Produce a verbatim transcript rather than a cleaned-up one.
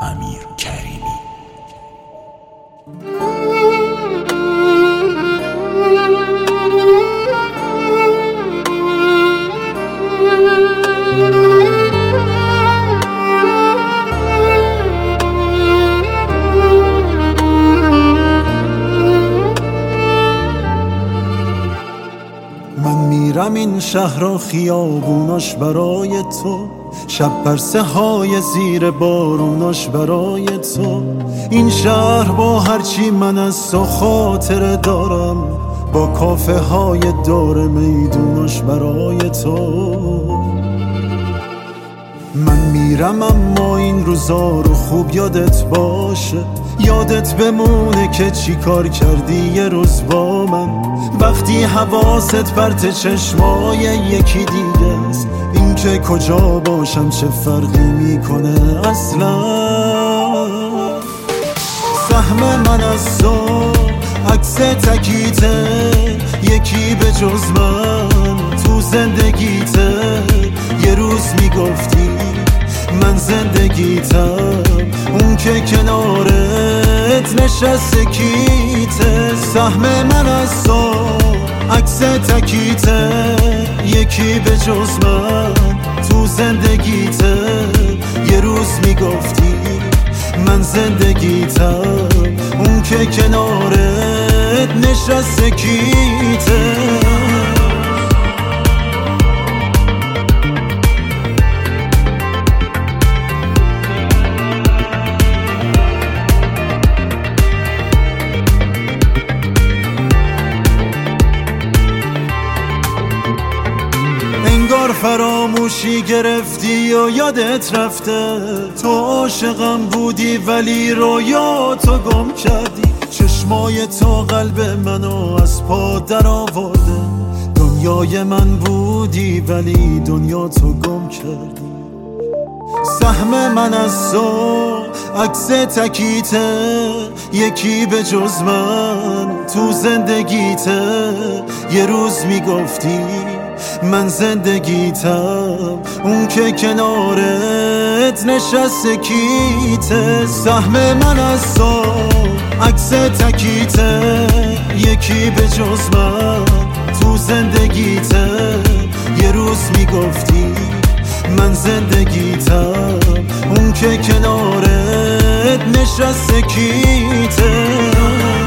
امیر کریمی. من میرم این شهر و خیابوناش برای تو، شب پرسه های زیر باروناش برای تو. این شهر با هرچی من از تو خاطره دارم، با کافه های دور میدوناش برای تو. من میرم اما این روزا رو خوب یادت باشه، یادت بمونه که چی کار کردی یه روز با من. وقتی حواست پرت چشمای یکی دیگه است، این که کجا باشم چه فرقی میکنه اصلا. سهم من از تو عکس تکیته، یکی به جز من تو زندگیته. یه روز میگفتی من زندگیتم، اون که کنارت نشسته کیته. سهم من از تو عکس تکیته، یکی به جز من تو زندگیته. یه روز میگفتی من زندگیتم، اون که کنارت نشسته کیته. انگار فراموشی گرفتی و یادت رفته، تو عاشقم بودی ولی رویاتو گم کردی. چشمای تو قلب منو از پا در آورده، دنیای من بودی ولی دنیا تو گم کردی. سهم من از تو عکس تکیته، یکی به جز من تو زندگیته. یه روز میگفتی من زندگیتم، اون که کنارت نشسته کیته. سهم من از تو عکس تکیته، یکی به جز من تو زندگیته. یه روز میگفتی من زندگیتم، اون که کنارت نشسته کیته.